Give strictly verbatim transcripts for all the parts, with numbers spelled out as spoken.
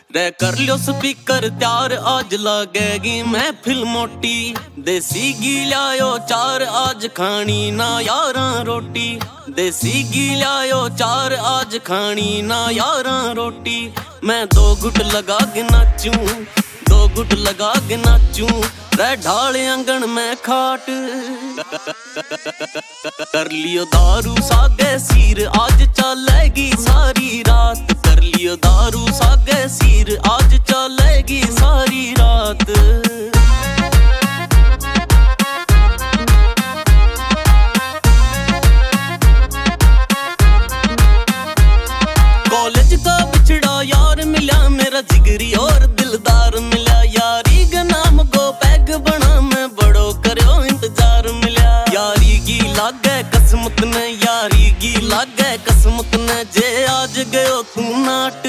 रे कर लियो स्पीकर त्यार आज लगेगी महफिल मोटी। देसी घी लायो चार आज खानी ना यारा रोटी। देसी घी लायो चार आज खानी ना यारा रोटी। मैं दो घुट लगा के नाचूं, दो घुट लगा के नाचूं। रे ढाल आंगन में खाट कर लियो दारू सागे सीर आज चलेगी सारी रात। कर लियो दारू सागे सीर आज चलेगी सारी रात। कॉलेज का बिछड़ा यार मिला मेरा जिगरी और दिलदार मिला। यारी का नाम को पैग बना मैं बड़ो करो इंतजार मिला। यारी की लागे किस्मत ने, यारी की लागे किस्मत ने जे आज गयो तू नाट।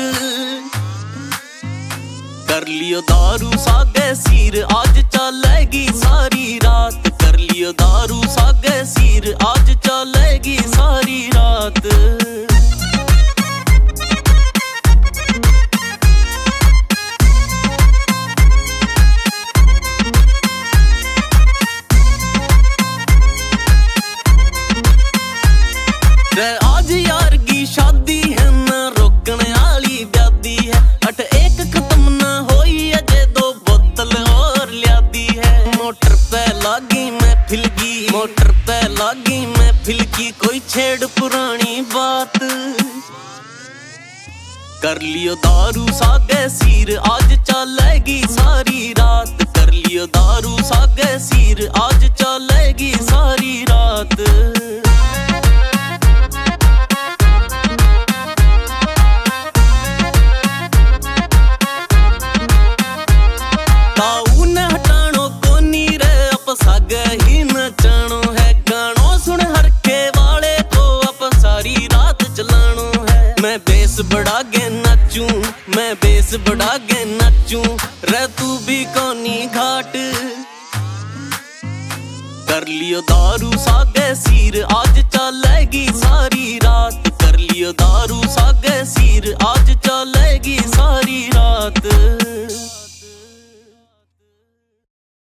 कर लियो दारू सागे सीर आज चलेगी सारी रात। कर लियो दारू सागे सीर आज चलेगी सारी रात। आज यार की शादी है ना रोकने वाली व्याधि है। अठ एक खत्म ना होई अजे दो बोतल और लियादी है। मोटर पे लागी महफिल की, मोटर पे लागी महफिल की कोई छेड़ पुरानी बात। कर लियो दारू सागे सीर आज चलेगी सारी रात। कर लियो दारू सागे सीर आज चलेगी सारी रात। सागे ही नचानो है गानो सुन हर के वाले को अब सारी रात चलानो है। मैं बेस बढ़ा के नाचूं, मैं बेस बढ़ा के नाचूं। रे तू भी कोनी घाट कर लियो दारू सागे सीर आज चलेगी सारी रात। कर लियो दारू सागे सीर आज चलेगी सारी रात।